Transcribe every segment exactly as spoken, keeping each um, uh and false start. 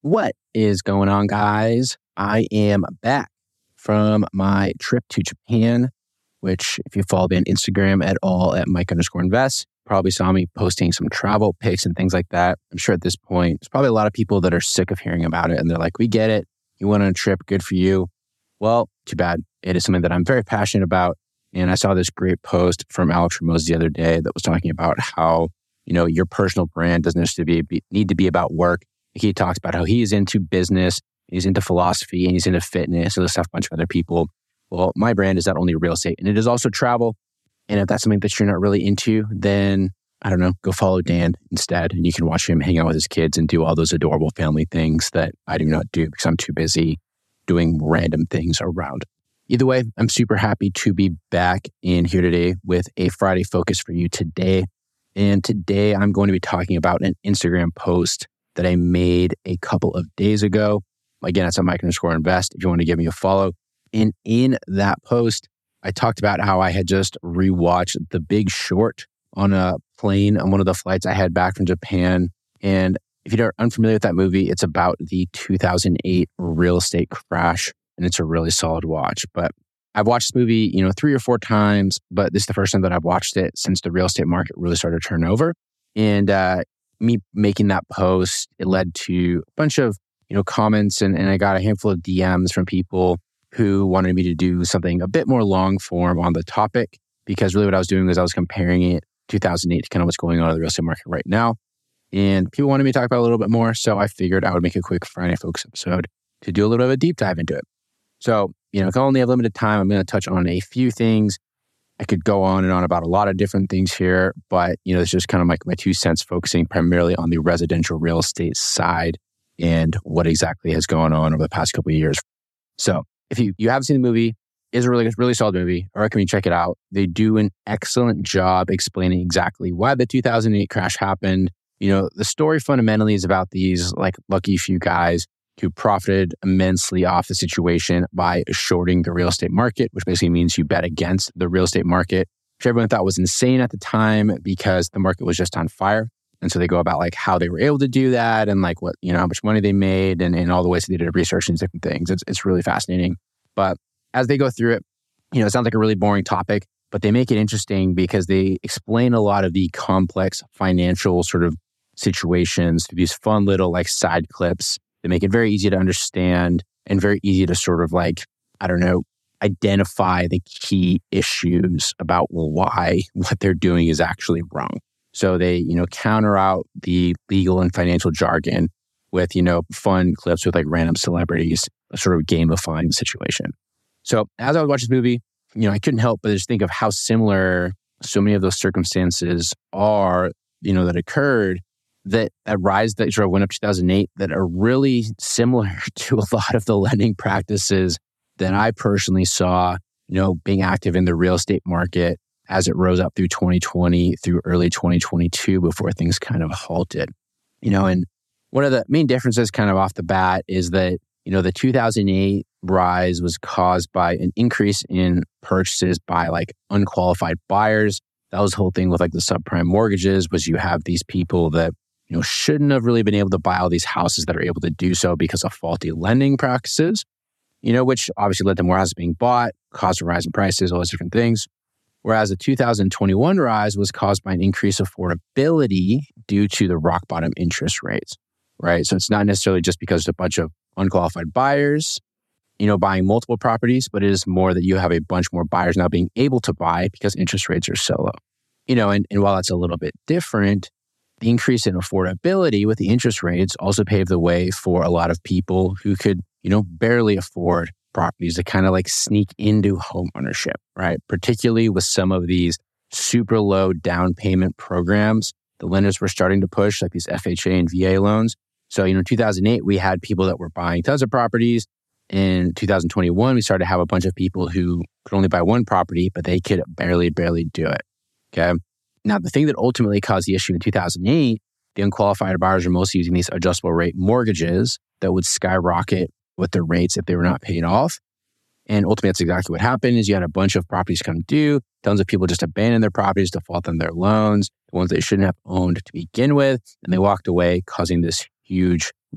What is going on, guys? I am back from my trip to Japan, which if you follow me on Instagram at all at Mike underscore invest, probably saw me posting some travel pics and things like that. I'm sure at this point, there's probably a lot of people that are sick of hearing about it. And they're like, we get it. You went on a trip. Good for you. Well, too bad. It is something that I'm very passionate about. And I saw this great post from Alex Ramosi the other day that was talking about how, you know, your personal brand doesn't necessarily be, need to be about work. He talks about how he's into business, he's into philosophy, and he's into fitness, and there's a bunch of other people. Well, my brand is not only real estate, and it is also travel. And if that's something that you're not really into, then, I don't know, go follow Dan instead. And you can watch him hang out with his kids and do all those adorable family things that I do not do because I'm too busy doing random things around. Either way, I'm super happy to be back in here today with a Friday focus for you today. And today I'm going to be talking about an Instagram post that I made a couple of days ago. Again, it's at Mike underscore invest if you want to give me a follow. And in that post, I talked about how I had just rewatched The Big Short on a plane on one of the flights I had back from Japan. And if you're unfamiliar with that movie, it's about the two thousand eight real estate crash, and it's a really solid watch. But I've watched this movie, you know, three or four times, but this is the first time that I've watched it since the real estate market really started to turn over. And uh, me making that post, it led to a bunch of, you know, comments, and, and I got a handful of D Ms from people who wanted me to do something a bit more long form on the topic, because really what I was doing was I was comparing it two thousand eight to kind of what's going on in the real estate market right now. And people wanted me to talk about it a little bit more, so I figured I would make a quick Friday Focus episode to do a little bit of a deep dive into it. So, you know, if I only have limited time, I'm going to touch on a few things. I could go on and on about a lot of different things here, but, you know, it's just kind of like my two cents focusing primarily on the residential real estate side and what exactly has gone on over the past couple of years. So if you, you haven't seen the movie, it's a really, really solid movie. I recommend you check it out. They do an excellent job explaining exactly why the two thousand eight crash happened. You know, the story fundamentally is about these like lucky few guys who profited immensely off the situation by shorting the real estate market, which basically means you bet against the real estate market, which everyone thought was insane at the time because the market was just on fire. And so they go about like how they were able to do that and like what, you know, how much money they made and, and all the ways they did research and different things. It's, it's really fascinating. But as they go through it, you know, it sounds like a really boring topic, but they make it interesting because they explain a lot of the complex financial sort of situations through these fun little like side clips. They make it very easy to understand and very easy to sort of like, I don't know, identify the key issues about why what they're doing is actually wrong. So they, you know, counter out the legal and financial jargon with, you know, fun clips with like random celebrities, sort of gamifying the situation. So as I was watching this movie, you know, I couldn't help but just think of how similar so many of those circumstances are, you know, that occurred that that rise that sort of went up two thousand eight that are really similar to a lot of the lending practices that I personally saw, you know, being active in the real estate market as it rose up through twenty twenty, through early twenty twenty-two before things kind of halted. You know, and one of the main differences kind of off the bat is that, you know, the two thousand eight rise was caused by an increase in purchases by like unqualified buyers. That was the whole thing with like the subprime mortgages was you have these people that, you know, shouldn't have really been able to buy all these houses that are able to do so because of faulty lending practices, you know, which obviously led to more houses being bought, caused a rise in prices, all those different things. Whereas the two thousand twenty-one rise was caused by an increase of affordability due to the rock bottom interest rates, right? So it's not necessarily just because there's a bunch of unqualified buyers, you know, buying multiple properties, but it is more that you have a bunch more buyers now being able to buy because interest rates are so low. You know, and, and while that's a little bit different, the increase in affordability with the interest rates also paved the way for a lot of people who could, you know, barely afford properties to kind of like sneak into home ownership, right? Particularly with some of these super low down payment programs the lenders were starting to push, like these F H A and V A loans. So, you know, in two thousand eight, we had people that were buying tons of properties. In two thousand twenty-one, we started to have a bunch of people who could only buy one property, but they could barely, barely do it, okay? Now, the thing that ultimately caused the issue in two thousand eight, the unqualified buyers are mostly using these adjustable rate mortgages that would skyrocket with their rates if they were not paid off. And ultimately, that's exactly what happened is you had a bunch of properties come due. Tons of people just abandoned their properties, default on their loans, the ones they shouldn't have owned to begin with. And they walked away, causing this huge, you know,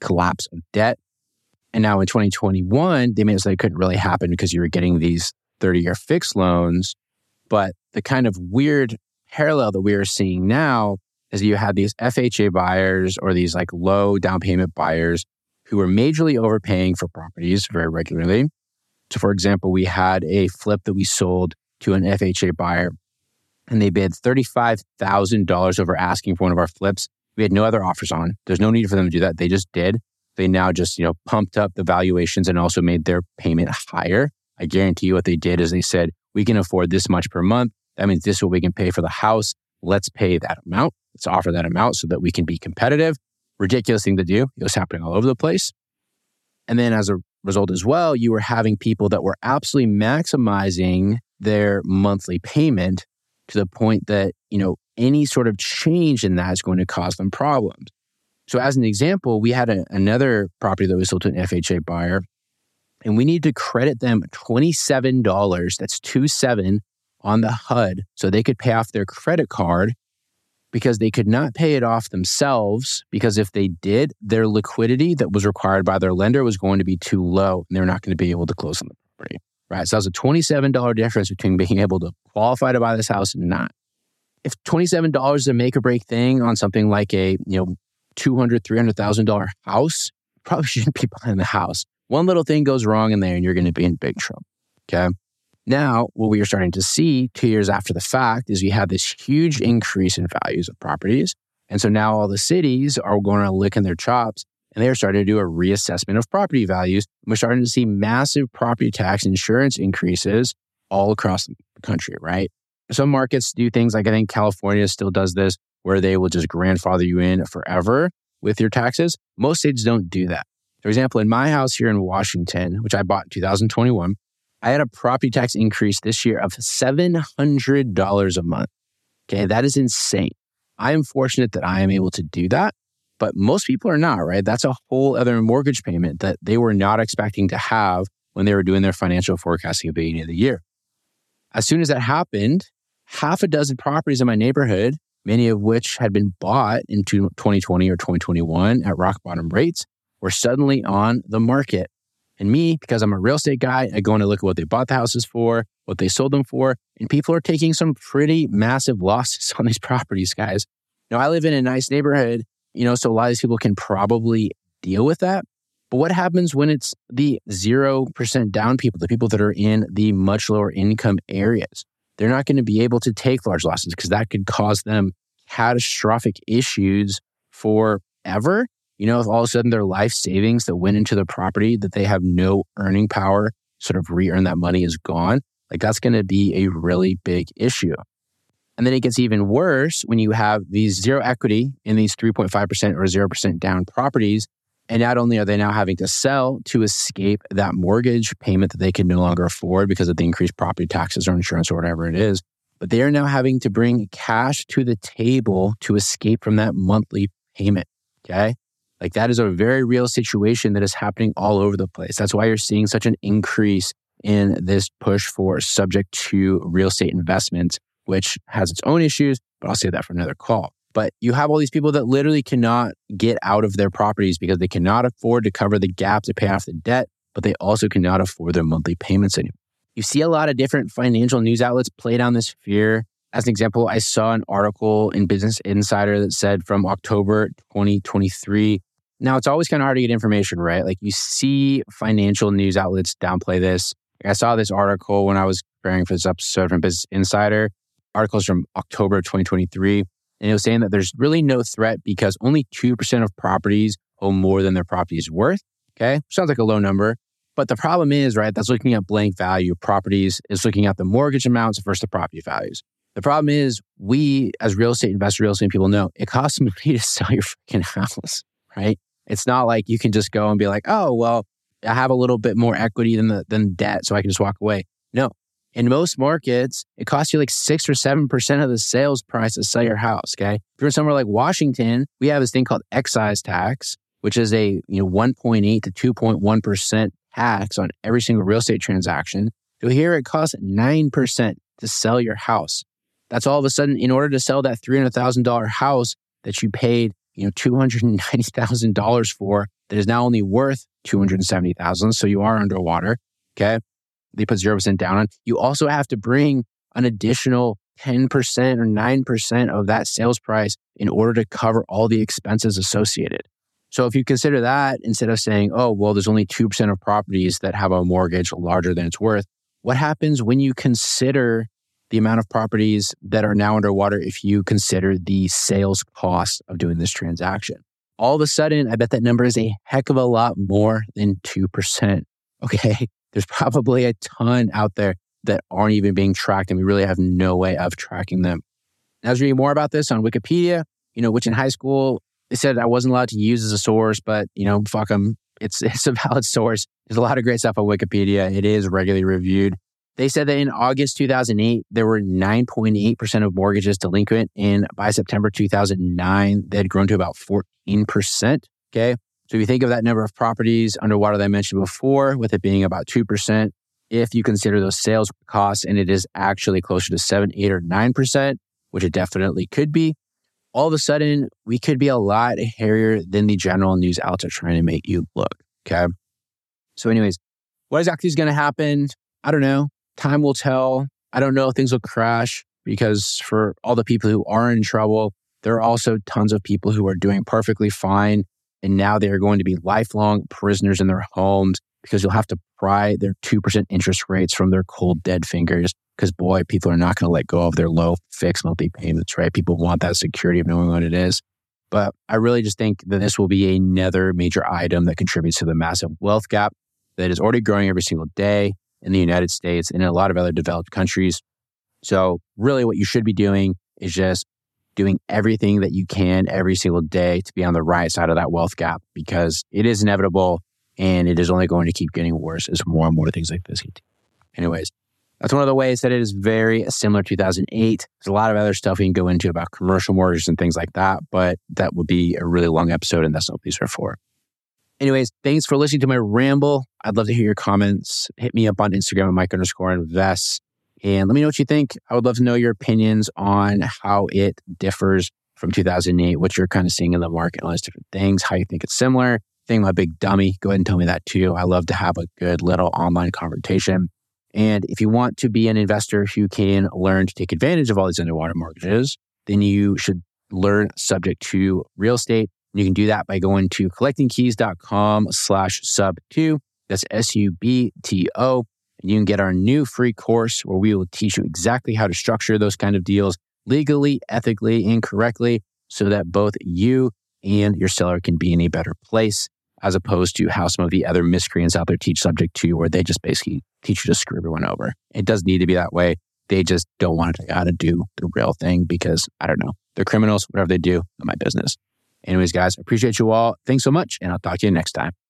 collapse of debt. And now in twenty twenty-one, they made it so it couldn't really happen because you were getting these thirty-year fixed loans. But the kind of weird parallel that we are seeing now is you have these F H A buyers or these like low down payment buyers who are majorly overpaying for properties very regularly. So for example, we had a flip that we sold to an F H A buyer and they bid thirty-five thousand dollars over asking for one of our flips. We had no other offers on. There's no need for them to do that. They just did. They now just, you know, pumped up the valuations and also made their payment higher. I guarantee you what they did is they said, we can afford this much per month. That means this is what we can pay for the house. Let's pay that amount. Let's offer that amount so that we can be competitive. Ridiculous thing to do. It was happening all over the place. And then as a result as well, you were having people that were absolutely maximizing their monthly payment to the point that, you know, any sort of change in that is going to cause them problems. So as an example, we had a, another property that we sold to an F H A buyer, and we need to credit them twenty-seven dollars, that's two seven, on the H U D so they could pay off their credit card because they could not pay it off themselves because if they did, their liquidity that was required by their lender was going to be too low and they're not going to be able to close on the property, right? So that was a twenty-seven dollars difference between being able to qualify to buy this house and not. If twenty-seven dollars is a make or break thing on something like a, you know, two hundred thousand dollars, three hundred thousand dollars house, you probably shouldn't be buying the house. One little thing goes wrong in there and you're going to be in big trouble, okay? Now, what we are starting to see two years after the fact is we have this huge increase in values of properties. And so now all the cities are going around licking their chops and they're starting to do a reassessment of property values. And we're starting to see massive property tax insurance increases all across the country, right? Some markets do things like I think California still does this where they will just grandfather you in forever with your taxes. Most states don't do that. For example, in my house here in Washington, which I bought in two thousand twenty-one, I had a property tax increase this year of seven hundred dollars a month. Okay, that is insane. I am fortunate that I am able to do that, but most people are not, right? That's a whole other mortgage payment that they were not expecting to have when they were doing their financial forecasting at the beginning of the year. As soon as that happened, half a dozen properties in my neighborhood, many of which had been bought in twenty twenty or twenty twenty-one at rock bottom rates, were suddenly on the market. And me, because I'm a real estate guy, I go in and look at what they bought the houses for, what they sold them for, and people are taking some pretty massive losses on these properties, guys. Now, I live in a nice neighborhood, you know, so a lot of these people can probably deal with that. But what happens when it's the zero percent down people, the people that are in the much lower income areas? They're not going to be able to take large losses because that could cause them catastrophic issues forever. You know, if all of a sudden their life savings that went into the property that they have no earning power, sort of re-earn that money is gone, like that's going to be a really big issue. And then it gets even worse when you have these zero equity in these three point five percent or zero percent down properties. And not only are they now having to sell to escape that mortgage payment that they can no longer afford because of the increased property taxes or insurance or whatever it is, but they are now having to bring cash to the table to escape from that monthly payment, okay? Like that is a very real situation that is happening all over the place. That's why you're seeing such an increase in this push for subject to real estate investments, which has its own issues, but I'll save that for another call. But you have all these people that literally cannot get out of their properties because they cannot afford to cover the gap to pay off the debt, but they also cannot afford their monthly payments anymore. You see a lot of different financial news outlets play down this fear. As an example, I saw an article in Business Insider that said from October twenty twenty-three. Now, it's always kind of hard to get information, right? Like you see financial news outlets downplay this. I saw this article when I was preparing for this episode from Business Insider. Articles from October twenty twenty-three. And it was saying that there's really no threat because only two percent of properties owe more than their property is worth. Okay. Sounds like a low number. But the problem is, right, that's looking at blank value properties, is looking at the mortgage amounts versus the property values. The problem is we, as real estate investors, real estate people know, it costs money to sell your freaking house, right? It's not like you can just go and be like, oh, well, I have a little bit more equity than the than debt, so I can just walk away. No. In most markets, it costs you like six or seven percent of the sales price to sell your house, okay? If you're somewhere like Washington, we have this thing called excise tax, which is a you know one point eight to two point one percent tax on every single real estate transaction. So here it costs nine percent to sell your house. That's all of a sudden, in order to sell that three hundred thousand dollars house that you paid you know, two hundred ninety thousand dollars for that is now only worth two hundred seventy thousand dollars. So you are underwater. Okay. They put zero percent down on. You also have to bring an additional ten percent or nine percent of that sales price in order to cover all the expenses associated. So if you consider that, instead of saying, oh, well, there's only two percent of properties that have a mortgage larger than it's worth, what happens when you consider the amount of properties that are now underwater if you consider the sales cost of doing this transaction? All of a sudden, I bet that number is a heck of a lot more than two percent. Okay, there's probably a ton out there that aren't even being tracked, and we really have no way of tracking them. And I was reading more about this on Wikipedia, you know, which in high school, they said I wasn't allowed to use as a source, but, you know, fuck them. It's, it's a valid source. There's a lot of great stuff on Wikipedia. It is regularly reviewed. They said that in August two thousand eight, there were nine point eight percent of mortgages delinquent. And by September two thousand nine, they had grown to about fourteen percent. Okay. So if you think of that number of properties underwater that I mentioned before, with it being about two percent, if you consider those sales costs and it is actually closer to seven, eight, or nine percent, which it definitely could be, all of a sudden, we could be a lot hairier than the general news outlets are trying to make you look, okay? So anyways, what exactly is going to happen? I don't know. Time will tell. I don't know if things will crash, because for all the people who are in trouble, there are also tons of people who are doing perfectly fine, and now they are going to be lifelong prisoners in their homes because you'll have to pry their two percent interest rates from their cold, dead fingers. Because boy, people are not going to let go of their low fixed monthly payments, right? People want that security of knowing what it is. But I really just think that this will be another major item that contributes to the massive wealth gap that is already growing every single day in the United States and in a lot of other developed countries. So really what you should be doing is just doing everything that you can every single day to be on the right side of that wealth gap, because it is inevitable and it is only going to keep getting worse as more and more things like this continue. Anyways, that's one of the ways that it is very similar to two thousand eight. There's a lot of other stuff we can go into about commercial mortgages and things like that, but that would be a really long episode, and that's not what these are for. Anyways, thanks for listening to my ramble. I'd love to hear your comments. Hit me up on Instagram at Mike underscore invest, and let me know what you think. I would love to know your opinions on how it differs from two thousand eight, what you're kind of seeing in the market, and all those different things, how you think it's similar. Think I'm a big dummy. Go ahead and tell me that too. I love to have a good little online conversation. And if you want to be an investor who can learn to take advantage of all these underwater mortgages, then you should learn subject to real estate. And you can do that by going to collectingkeys.com slash sub two. That's S U B T O. And you can get our new free course where we will teach you exactly how to structure those kind of deals legally, ethically, and correctly, so that both you and your seller can be in a better place, as opposed to how some of the other miscreants out there teach subject to, where they just basically teach you to screw everyone over. It doesn't need to be that way. They just don't want to tell you how to do the real thing because, I don't know, they're criminals. Whatever they do, not my business. Anyways, guys, I appreciate you all. Thanks so much, and I'll talk to you next time.